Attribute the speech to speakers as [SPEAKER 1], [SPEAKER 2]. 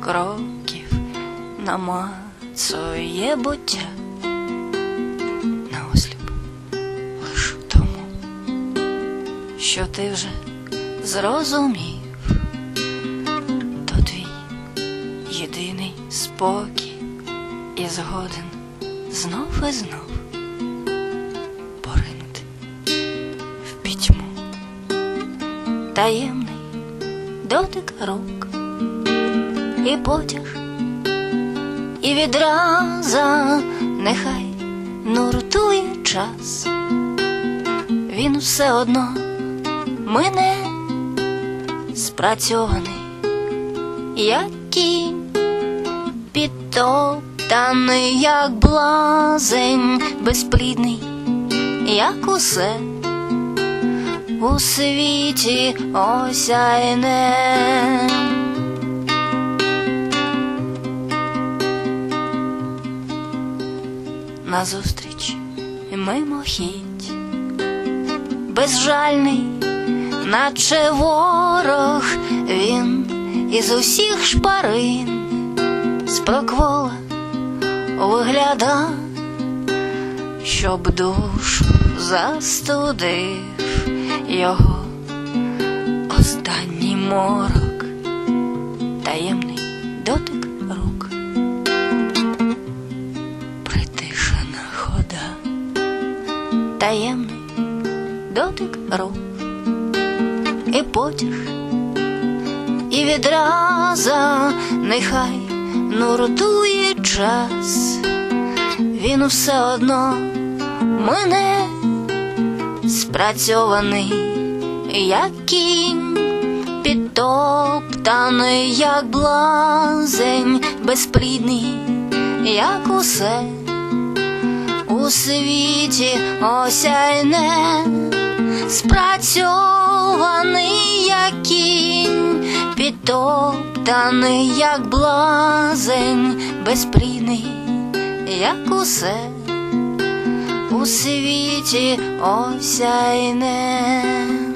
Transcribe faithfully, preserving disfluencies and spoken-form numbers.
[SPEAKER 1] кроків намацує буття наосліп лиш тому, що ти вже зрозумів, то твій єдиний спокій і згоден знов і знов поринути в пітьму. Таємний дотик рук і потяг, і відраза нехай нуртує час, він все одно мине, спрацьований, як кінь, підтоптаний, як блазень, безплідний, як усе у світі осяйне. Назустріч мимохідь, безжальний, наче ворог, він із усіх шпарин з проквола вигляда, щоб душу застудив його останній морок. Таємний дотик рук, притишена хода, таємний дотик рук і потяг, і відраза нехай нуртує час, він все одно мине, спрацьований, як кінь, підтоптаний, як блазень, безплідний, як усе у світі осяйне, спрацьований, як кінь, підтоптаний, як блазень, безплідний, як усе у світі осяйне.